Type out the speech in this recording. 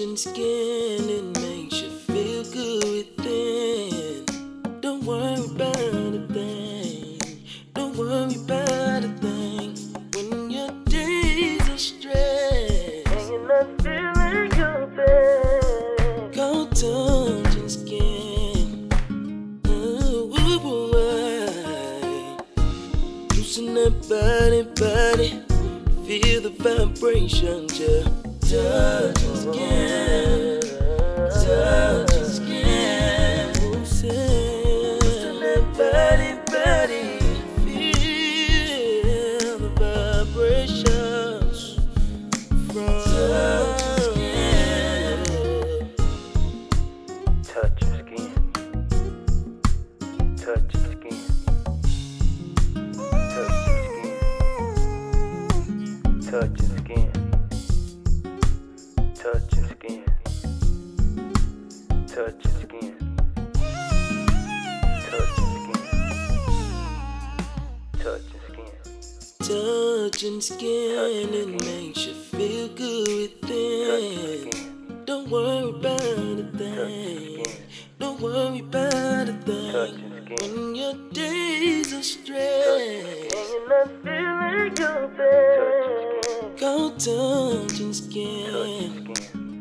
Touching skin, it makes you feel good within. Don't worry about a thing. Don't worry about a thing. When your days are stressed and you're not feeling your best, go touching skin. Ooh, ooh, ooh, loosen that body. Feel the vibrations, yeah. Touching skin, touching skin. Loosen that body. Feel the vibrations from skin. Touch your skin. Touch your skin. Touch your skin. Touch your skin. Touch your skin. Touch your skin. Touch your skin. Touching skin, it makes you feel good within. Don't worry about a thing. Don't worry about a thing. When your days are stressed and you're not feeling your best, go touching skin.